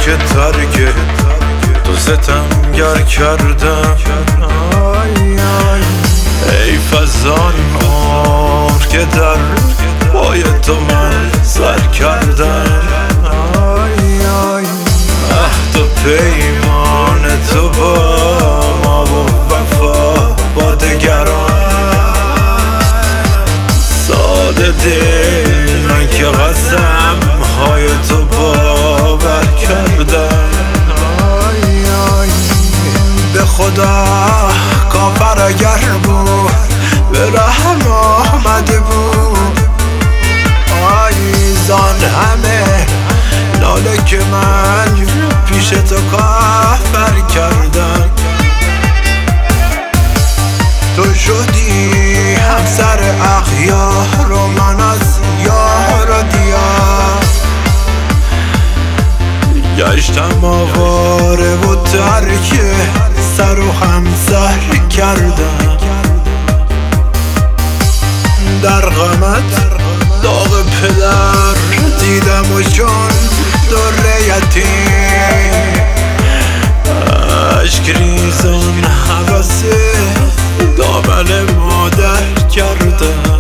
که ترک تو ستمگر کردم. ای فزان عمر که در پای تو من سر کردم. عهد و پیمان تو با ما و وفا با دگران. ساده دل من که قسم های تو باور کردم. به خدا کافر اگر بود به رحم آمده بود. زان همه ناله که من پیش تو کافر کردم. تو شدی همسر اخیار و من از یار و دیار. گشتم آواره و ترک سر و همسر کردم. در غمت داغ پدر دیدم و چون در یتیم. عشق ریزان حوث دامن مادر کردم.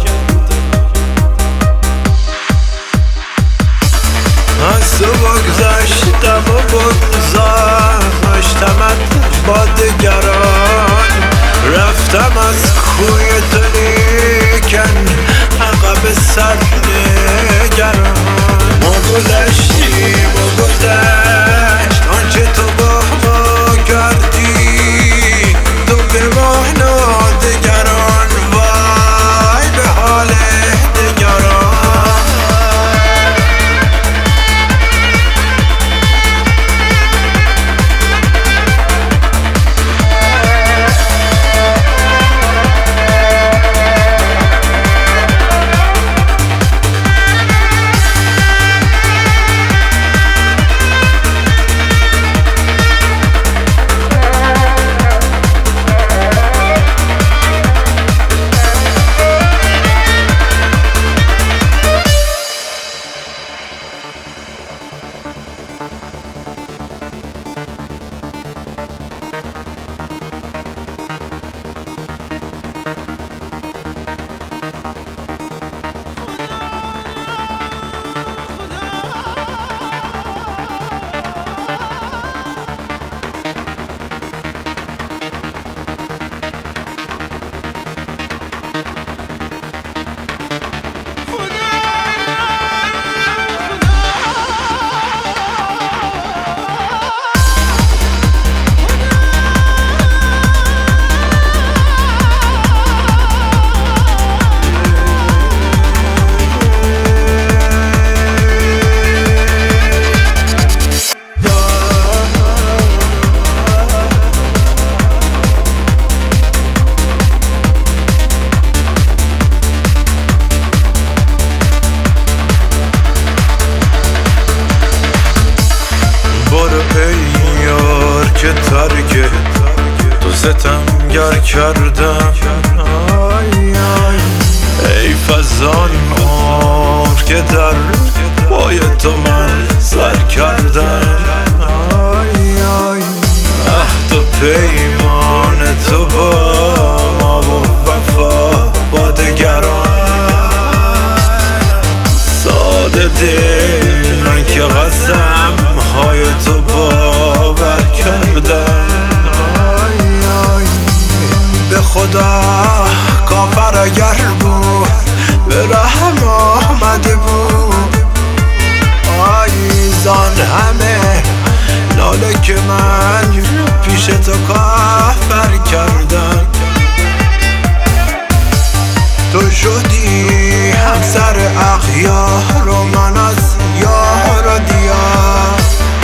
از تو بگذشتم و بگذاشتمت با دگران. رفتم از کوی تو لیکن عقب سر نگران. ما گذشتیم و گذشت آنچه تو با ما کردی. تو به مانا دگران وای به حال دگران. که ترک تو ستمگر کردم. ای فزان عمر که در پای تو من سر کردم. عهد و پیمان تو با ما و وفا با دگران. ساده دل من که قسم های تو باور کردم. به خدا کافر اگر بود به رحم آمده بود. زان همه ناله که من پیش تو کافر کردم. تو شدی همسر اخیار و من از یار و دیار.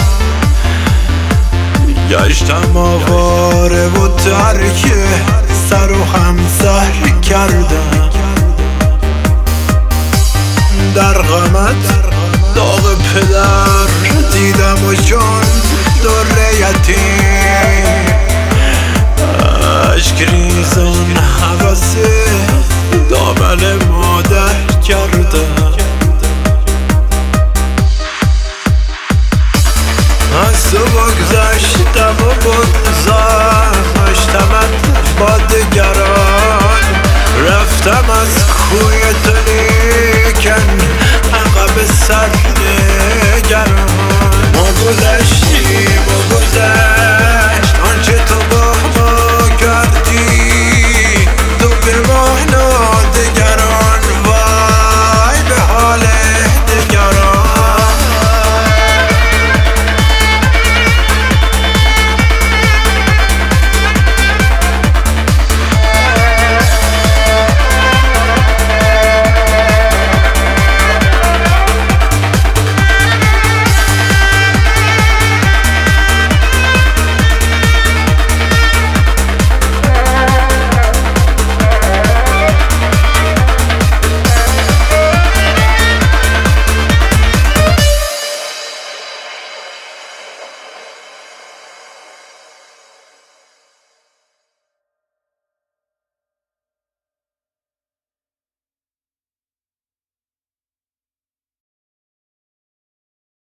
گشتم آواره و ترک سر و همسر کردم. در غمت داغ پدر دیدم و چون در یتیم. عشق ریزان حوث دامن مادر کردم. از تو بگذشتم و بگذاشتمت با دگران، رفتم از کوی تو لیکن عقب سر نگران.